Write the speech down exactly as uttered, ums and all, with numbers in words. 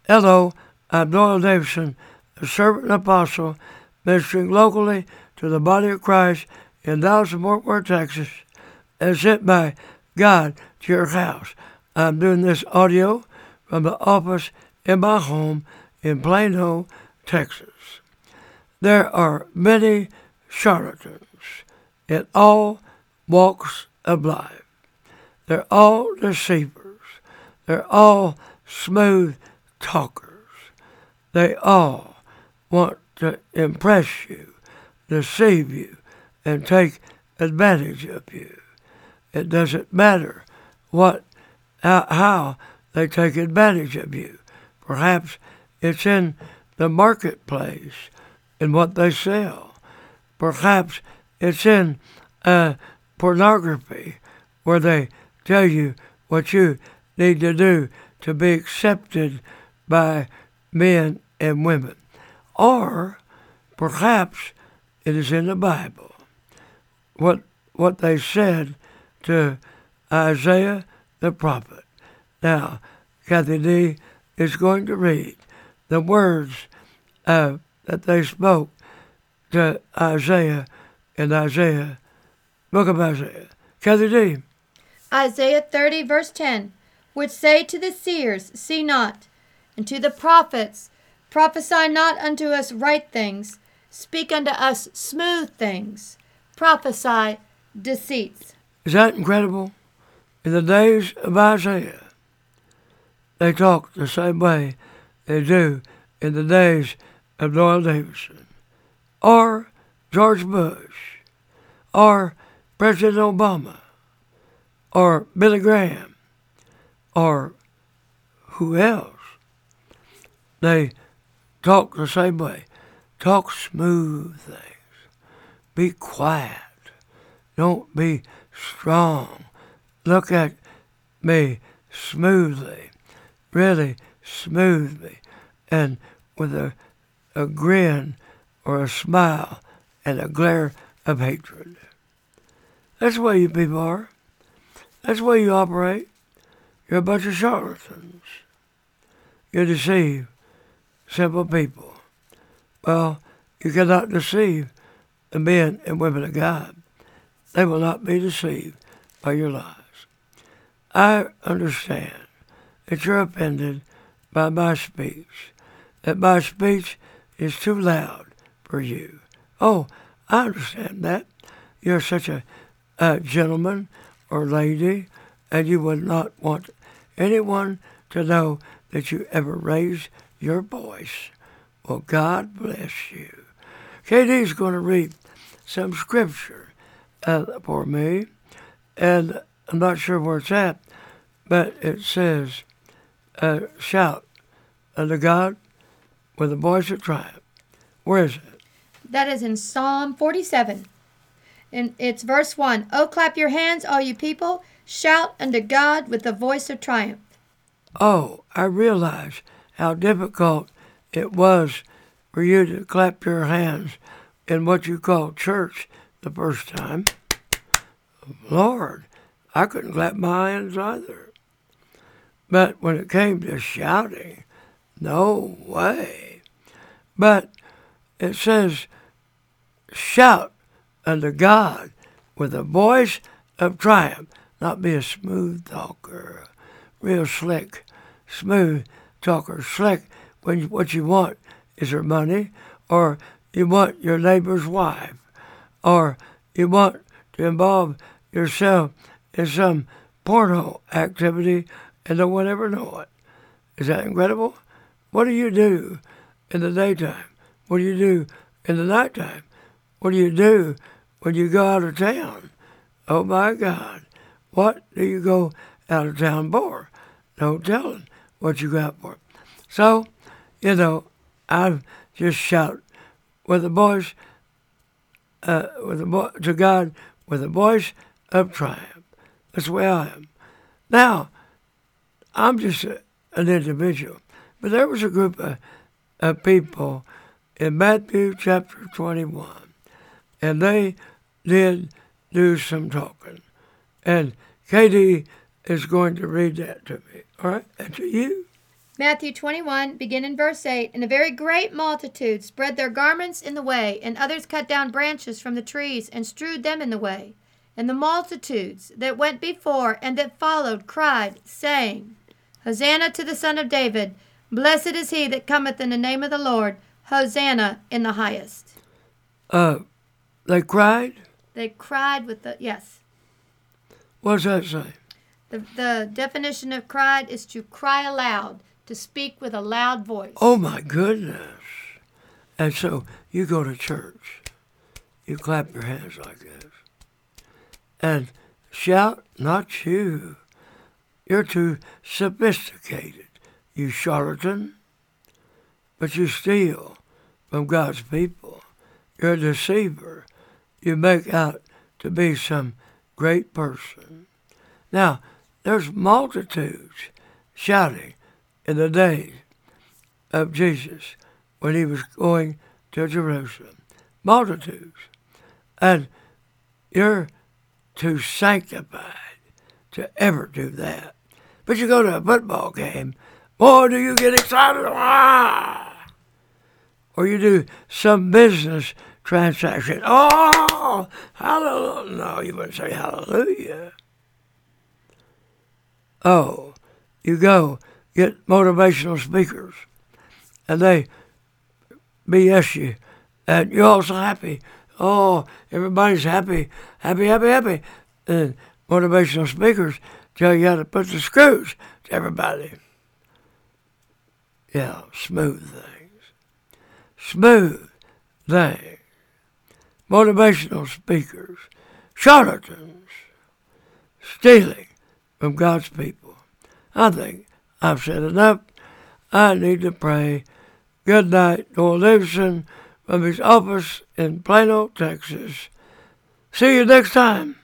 Hello, I'm Doyle Davidson, a servant and apostle, ministering locally to the body of Christ in Dallas and Fort Worth, Texas, and sent by God to your house. I'm doing this audio from the office in my home in Plano, Texas. There are many charlatans in all walks of life. They're all deceivers. They're all smooth talkers. They all want to impress you, deceive you, and take advantage of you. It doesn't matter what, how, how they take advantage of you. Perhaps it's in the marketplace, in what they sell. Perhaps it's in uh, pornography, where they tell you what you need to do to be accepted by men and women. Or perhaps it is in the Bible. What what they said to Isaiah the prophet. Now, Kathy D is going to read the words uh, that they spoke to Isaiah in Isaiah, book of Isaiah. Kathy D. Isaiah thirty, verse ten, which say to the seers, see not, and to the prophets, prophesy not unto us right things, speak unto us smooth things, prophesy deceits. Is that incredible? In the days of Isaiah, they talked the same way they do in the days of Doyle Davidson, or George Bush, or President Obama, or Billy Graham, or who else. They talk the same way. Talk smooth things. Be quiet. Don't be strong. Look at me smoothly, really smoothly, and with a, a grin or a smile and a glare of hatred. That's the way you people are. That's the way you operate. You're a bunch of charlatans. You deceive simple people. Well, you cannot deceive the men and women of God. They will not be deceived by your lies. I understand that you're offended by my speech, that my speech is too loud for you. Oh, I understand that. You're such a, a gentleman or lady, and you would not want anyone to know that you ever raised your voice. Well, God bless you. K D's going to read some scripture uh, for me, and I'm not sure where it's at, but it says, uh, shout unto God with a voice of triumph. Where is it? That is in Psalm forty-seven. And it's verse one. Oh, clap your hands, all you people. Shout unto God with the voice of triumph. Oh, I realize how difficult it was for you to clap your hands in what you call church the first time. Lord, I couldn't clap my hands either. But when it came to shouting, no way. But it says, shout unto God with a voice of triumph. Not be a smooth talker, real slick, smooth talker, slick when what you want is her money, or you want your neighbor's wife, or you want to involve yourself in some porno activity and no one ever know it. Is that incredible? What do you do in the daytime? What do you do in the nighttime? What do you do when you go out of town? Oh my God. What do you go out of town for? No telling what you go out for. So, you know, I just shout with a voice, uh, with a vo- to God with a voice of triumph. That's the way I am. Now, I'm just a, an individual, but there was a group of, of people in Matthew chapter twenty-one, and they did do some talking. And Katie is going to read that to me. All right? And to you? Matthew twenty-one, begin in verse eight. And a very great multitude spread their garments in the way, and others cut down branches from the trees and strewed them in the way. And the multitudes that went before and that followed cried, saying, Hosanna to the Son of David. Blessed is he that cometh in the name of the Lord. Hosanna in the highest. Uh, they cried? They cried with the, yes. What does that say? The, the definition of cried is to cry aloud, to speak with a loud voice. Oh, my goodness. And so you go to church. You clap your hands like this. And shout, not you. You're too sophisticated, you charlatan. But you steal from God's people. You're a deceiver. You make out to be some great person. Now, there's multitudes shouting in the days of Jesus when he was going to Jerusalem. Multitudes. And you're too sanctified to ever do that. But you go to a football game, boy, do you get excited. Ah! Or you do some business transaction. Oh, hallelujah. No, you wouldn't say hallelujah. Oh, you go get motivational speakers, and they B S you, and you're all so happy. Oh, everybody's happy, happy, happy, happy. And motivational speakers tell you how to put the screws to everybody. Yeah, smooth things. Smooth things. Motivational speakers, charlatans, stealing from God's people. I think I've said enough. I need to pray. Good night, Noel Davidson from his office in Plano, Texas. See you next time.